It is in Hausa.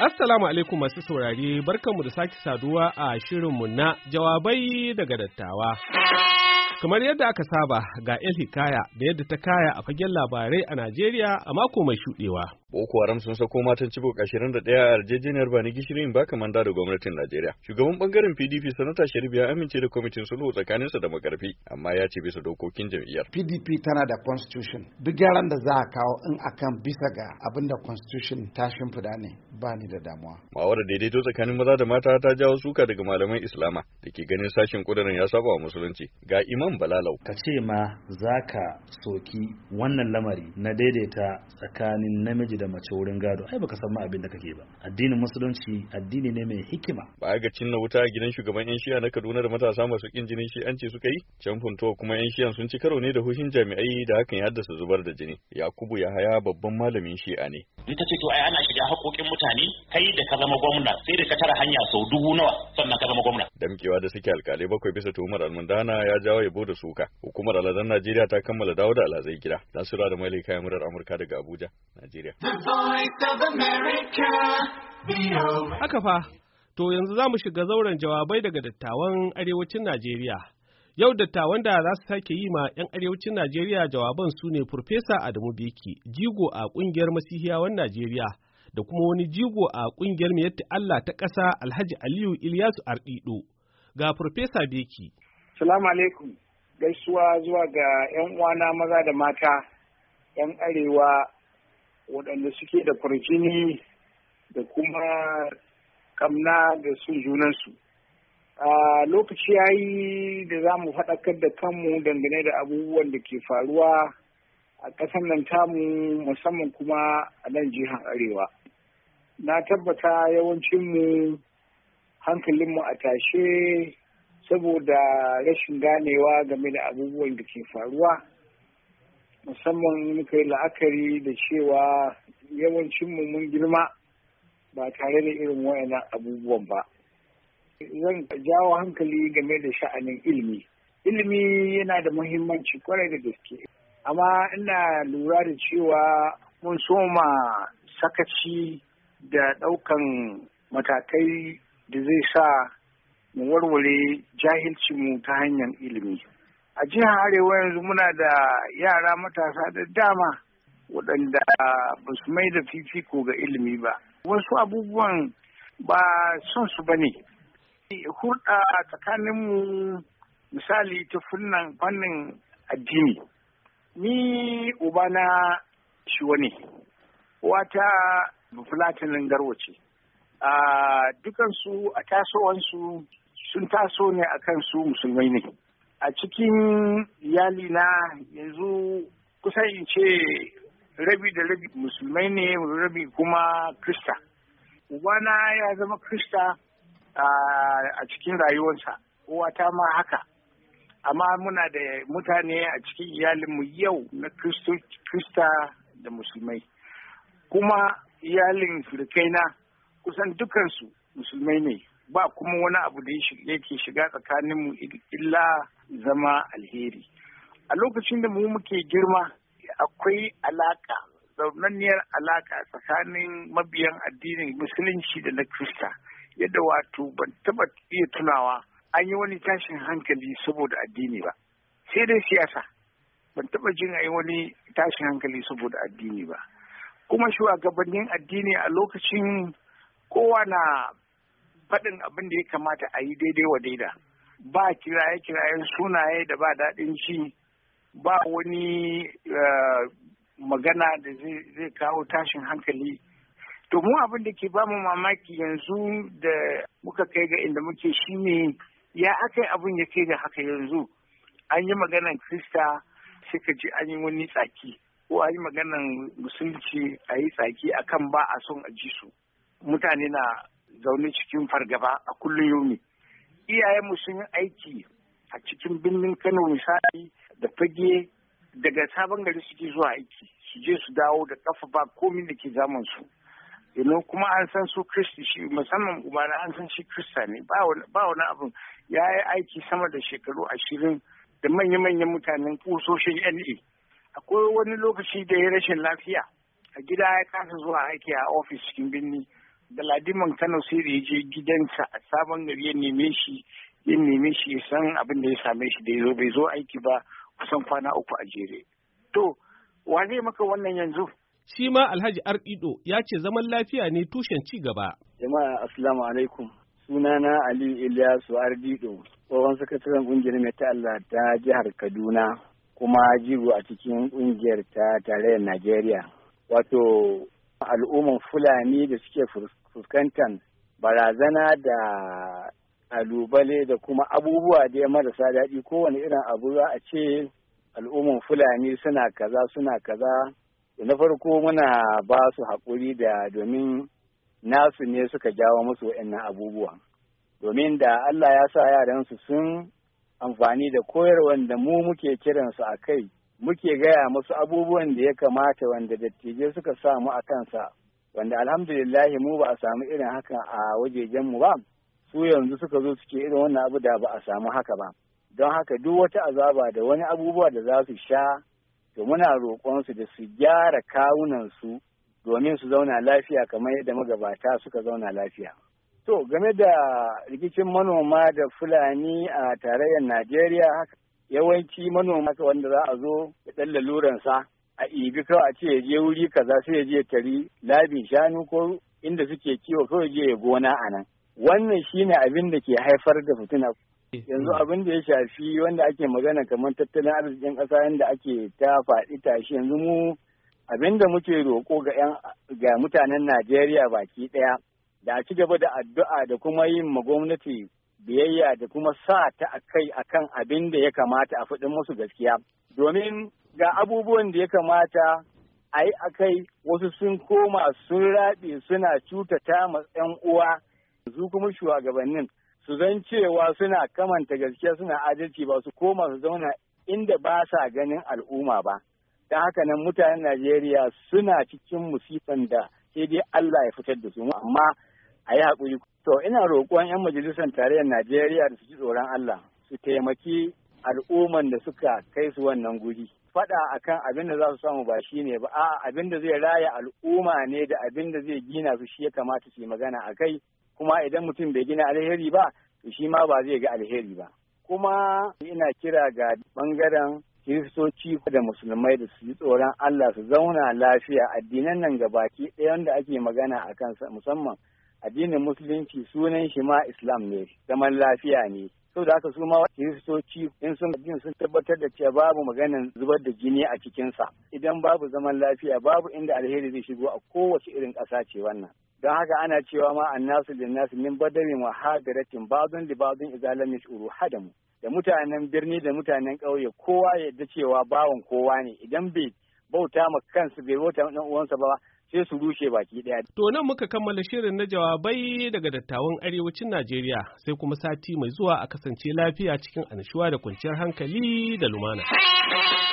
Assalamu alaikum masu saurare, barkanmu da sake saduwa a shirinmu na jawabai daga dattawa. Kamar yadda aka saba ga El Hikaya da yadda ta kaya a fagen labarai a Najeriya a mako mai shuɗewa. Boko Haram sun sako matan Chibok 21 a yarjejeniyar bani gishirin ba kamanda da gwamnatin Najeriya. Shugaban bangaren PDP Sanata Sharif ya amince da kwamitin sulhu tsakaninsa da makarfi, amma ya ce bisa dokokin jam'iyyar. PDP tana da constitution. Duk gyaran da za a kawo in akan bisa ga abin da constitution ta shimfida ne, ba ni da damuwa. Ma'awar daidaito tsakanin maza da mata ta jawo suka daga malaman Islama da ke ganin sashen kudirin ya saba wa musulunci. Ga Imam Balalau. Ka ce ma za ka soki wannan lamari na daidaita tsakanin namiji da mace wurin gado, ai baka san ma abin da kake ba. Addinin musulunci addini ne mai hikima. Ba ga cinna wuta a gidan shugaban yan shi'a na Kaduna da matasa masu kin jinin shi'anci suka yi, can funto kuma yan shi'an sun ci karo ne da hushin jami'ai da hakan ya haddasa zubar da jini. Yakubu Yahaya babban malamin shi'a ne. Ita ce to ai ana shiga haƙoƙin mutane, kai da ka zama gwamna sai da ka tara hanya sau 1000 nawa sannan ka zama gwamna. Damkewa da suke alkalai 7 bisa tuhumar almundana ya jawo yabo da suka. Hukumar alhazan Najeriya ta kammala dawo da alhazai gida. Nasira da Mailai kayan murar Amurka daga Abuja, Najeriya. Haka fa, to yanzu za mu shiga zauren jawabai daga dattawan arewacin Najeriya. Yau dattawan da za su sake yi ma 'yan arewacin Najeriya jawaban su ne Farfesa Adamu Beki, jigo a ƙungiyar Masihiyawan Najeriya, da kuma wani jigo a ƙungiyar Miyatti Allah ta ƙasa Alhaji Aliyu Ilyasu Ardido. Ga Farfesa Beki. Salamu alaikum. Gaisuwa zuwa ga 'yan uwana maza da mata, 'yan arewa waɗanda suke da farjini da kuma kamna da sun junansu. Lokaci ya yi da za mu faɗakar da kanmu dangane da abubuwan da ke faruwa a ƙasar nan tamu, musamman kuma a nan jihar arewa. Na tabbata yawancinmu hankalinmu a tashe saboda rashin ganewa game da abubuwan da ke faruwa, musamman muka yi la'akari da cewa yawancinmu mun girma ba tare da irin wayannan abubuwan ba. Zan jawo hankali game da sha'anin ilimi. Ilimi yana da muhimmanci kwarai da gaske, amma ina lura da cewa mun soma sakaci da ɗaukan matakai da zai sa mu warware jahilcinmu ta hanyar ilimi. A jihar Arewa yanzu muna da yara matasa da dama waɗanda ba su mai da fifiko ga ilimi ba. Wasu abubuwan ba son su ba ne. Hulɗa tsakaninmu misali ta fannin addini. Ni ubana shiwa ne, wata bafulatinin garwace. Dukansu a tasowansu sun taso ne akan su musulmai ne. A cikin iyalina yanzu kusan in ce rabi da rabi musulmai ne, rabi kuma Krista. Ubana ya zama Krista a cikin rayuwarsa, uwata ma haka. Amma muna da mutane a cikin iyalinmu yau na Krista da musulmai. Kuma iyalin surukaina kusan dukansu musulmai ne. Ba kuma wani abu da yake shiga tsakaninmu illa zama alheri. A lokacin da mu muke girma akwai alaka, zaunanniyar alaka tsakanin mabiyan addinin musulunci da na Krista. Yadda wato ban taba iya tunawa an yi wani tashin hankali saboda addini ba. Sai dai siyasa. Ban taba jin a yi wani tashin hankali saboda addini ba. Kuma shugabannin addini a lokacin kowa na faɗin abin da ya kamata a yi daidai wa daida. Ba kiraye-kirayen sunaye da ba daɗin ci, ba wani magana da zai kawo tashin hankali. To mu abin da ke bamu mamaki yanzu da muka kai ga inda muke shine ya aka abin ya kai ga haka yanzu. An yi maganan Krista suka ji an yi wani tsaki, ko an yi maganan musulunci a yi tsaki akan ba a son a ji su. Mutane na zaune cikin fargaba a kullum yomi. Iyayenmu sun yi aiki a cikin birnin Kano misali da Fage, daga Sabon Gari suke zuwa aiki, su je su dawo da kafa ba komi da ke zaman su. Kuma an san su Kristi, shi musamman ubana an san shi Krista ne, ba wani abin. Ya yi aiki sama da shekaru 20 da manya-manyan mutanen kusoshin NA. Akwai wani lokaci da ya rashin lafiya a gida, ya kasa zuwa aiki a ofis cikin birni. Galadiman Kano sai da ya je gidansa a Sabon Gari ya neme shi ya san abin da ya same shi da ya bai zo aiki ba kusan kwana 3 a jere. To, wa zai maka wannan yanzu? Shi ma Alhaji Ardido ya ce zaman lafiya ne tushen ci gaba. Jama'a assalamu alaikum. Sunana Ali Ilyasu Ardido, tsohon sakataren ƙungiyar mai Allah ta jihar Kaduna, kuma jigo a cikin ƙungiyar ta tarayyar Najeriya. Wato al'umman Fulani da suke fuskantar barazana da kalubale da kuma abubuwa da marasa daɗi, kowane irin abu za a ce al'umman Fulani suna kaza. Na farko muna ba su haƙuri da domin nasu ne suka jawo musu waɗannan abubuwa. Domin da Allah ya sa yaransu sun amfani da koyarwar da mu muke kiransu a kai, muke gaya musu abubuwan da ya kamata wanda dattijai suka samu a kansa, wanda alhamdulillahi mu ba a samu irin haka a wajejenmu ba, su yanzu suka zo suke irin wannan abu da ba a samu haka ba. Don haka duk wata azaba da wani abubuwa da za su sha, to muna roƙonsu da su gyara kawunansu domin su zauna lafiya kamar yadda magabata suka zauna lafiya. To, game da rikicin manoma da Fulani a tarayyar Najeriya, yawanci manoma wanda za a zo da ɗan laluransa a ibi kawai a ce ya je wuri kaza sai ya je tari labin shanu ko inda suke kiwo kawai je ya gona a nan. Wannan shine abin da ke haifar da fitina. Yanzu abin da ya shafi wanda ake magana kamar tattalin arzikin ƙasa yadda ake ta faɗi tashi, yanzu mu abin da muke roƙo ga mutanen Najeriya baki ɗaya da a ci gaba da addu'a da kuma yin ma gwamnati biyayya da kuma sa ta akan abin da ya kamata a faɗin musu gaskiya. Domin ga abubuwan da ya kamata a yi akai wasu sun koma sun raɓe suna cutata ma 'yan uwa, su kuma shugabannin su zan cewa suna kamanta gaskiya suna adalci ba su koma su zauna inda ba sa ganin al'umma ba. Don haka nan mutanen Najeriya suna cikin musifan da sai dai Allah ya fitar da su, amma a yi haƙuri. To ina roƙon 'yan majalisar tarayyar Najeriya da su ji tsoron Allah su taimaki al'umman da suka kai su wannan guri. Faɗa akan abin da za su samu ba shi ne ba, a'a abin da zai raya al'umma ne da abin da zai gina su shi ya kamata su yi magana a kai. Kuma idan mutum bai gina alheri ba, to shi ma ba zai ga alheri ba. Kuma ina kira ga ɓangaren Kiristoci da Musulmai da su yi tsoron Allah su zauna lafiya. Addinan nan gabaki ɗaya wanda ake magana a kansa, musamman addinin Musulunci sunan shi ma Islam ne, zaman lafiya ne. Saboda haka su ma Kiristoci in sun tabbatar da cewa babu maganin zubar da jini a cikinsa. Idan babu zaman lafiya babu inda alheri zai shigo a kowace irin ƙasa ce wannan. Don haka ana cewa ma annasu linnasu min badarin wa hadiratin ba'dun li ba'dun idza lam yashuru hadamu. Da mutanen birni da mutanen ƙauye kowa ya yadda cewa bawan kowa ne, idan bai bauta ma kansa bai bauta ma uwansa ba sai su rushe baki daya. To nan muka kammala shirin na jawabai daga dattawan arewacin Najeriya, sai kuma sati mai zuwa a kasance lafiya cikin annashuwa da kwanciyar hankali da lumana.